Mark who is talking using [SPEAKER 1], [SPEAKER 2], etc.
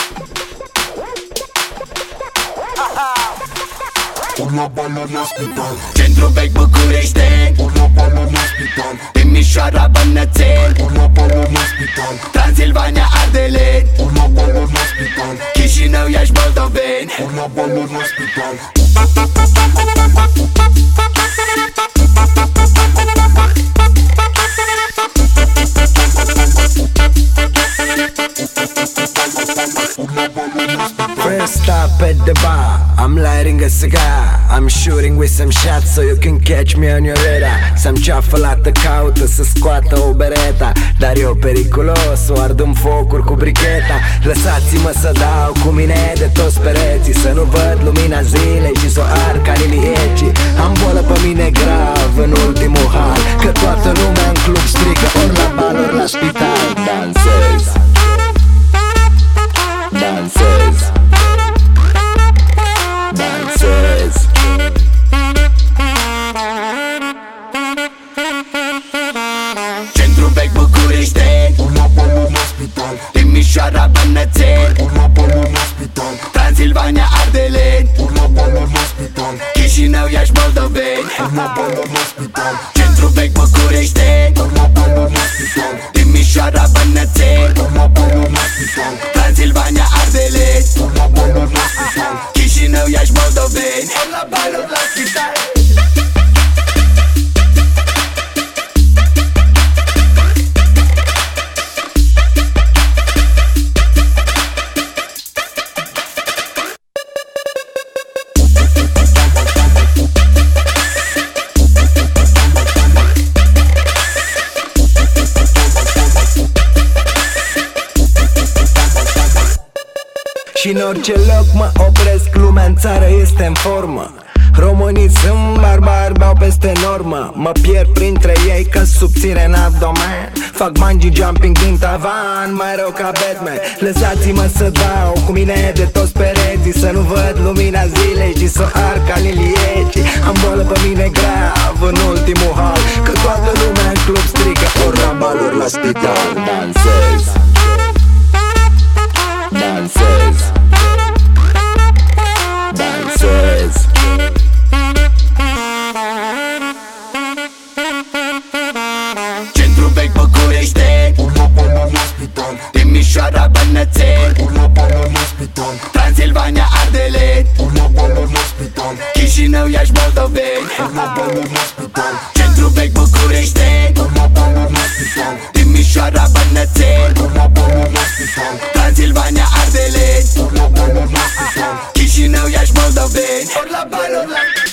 [SPEAKER 1] Urla bală la spital,
[SPEAKER 2] Centru vechi Bucureșteni,
[SPEAKER 1] urla bală la spital,
[SPEAKER 2] Timișoara, Bănățeni,
[SPEAKER 1] urla bală la spital,
[SPEAKER 2] Transilvania, Ardeleni,
[SPEAKER 1] urla bală la spital,
[SPEAKER 2] Chișinău, Iași, Moldoveni,
[SPEAKER 1] urla bală la spital.
[SPEAKER 3] First stop at the bar, I'm lighting a cigar, I'm shooting with some shots so you can catch me on your radar. Să-mi ceafă lată caută să scoată o bereta, dar eu periculos, o ard în focuri cu bricheta. Lăsați-mă să dau cu mine de toți pereții, să nu văd lumina zilei și s-o ard ca liliecii. Am bolă pe mine grav în ultimul hal, că toată lumea în club strică ori la bal, ori la spital. Dansez, dansez, dansez.
[SPEAKER 2] Centru vechi Bucureșteni,
[SPEAKER 1] Urla bală la spital,
[SPEAKER 2] Timișoara, Bănățeni,
[SPEAKER 1] urla bală la spital,
[SPEAKER 2] Transilvania, Ardeleni,
[SPEAKER 1] urla bală la spital,
[SPEAKER 2] Chișinău, Iași, Moldoveni,
[SPEAKER 1] urla bală la spital,
[SPEAKER 2] Centru vechi Bucureșteni,
[SPEAKER 1] urla bală la spital,
[SPEAKER 2] Timișoara, Bănățeni,
[SPEAKER 1] urla bală la spital,
[SPEAKER 2] Transilvania, Ardeleni,
[SPEAKER 1] urla bală la spital.
[SPEAKER 2] Chișinău, Iași, Moldoveni, la baluri la spital.
[SPEAKER 3] Și în orice loc mă opresc, lumea în țară este în formă. Românii sunt barbari, beau peste normă. Mă pierd printre ei ca subțire în abdomen. Fac bungee jumping din tavan, mai rău ca Batman. Lăsați-mă să dau cu mine de toți pereții, să nu văd lumina zilei și să arc ca liliecii. Am bolă pe mine grav în ultimul hal, că toată lumea în club strică ori la bal, ori la spital. Dansez, dansez, dansez.
[SPEAKER 2] Centru vechi Bucureșteni,
[SPEAKER 1] Urla bală la spital,
[SPEAKER 2] Timișoara, Bănățeni,
[SPEAKER 1] urla bală la spital,
[SPEAKER 2] Transilvania, Ardeleni,
[SPEAKER 1] urla bală la spital,
[SPEAKER 2] Chișinău, Iași, Moldoveni,
[SPEAKER 1] urla bală la spital,
[SPEAKER 2] Centru vechi Bucureșteni,
[SPEAKER 1] urla bală la spital,
[SPEAKER 2] Timișoara, Bănățeni,
[SPEAKER 1] urla bală la spital,
[SPEAKER 2] Transilvania, Ardeleni,
[SPEAKER 1] urla bală la spital.
[SPEAKER 2] Chișinău, Iași, Moldoveni, la baluri la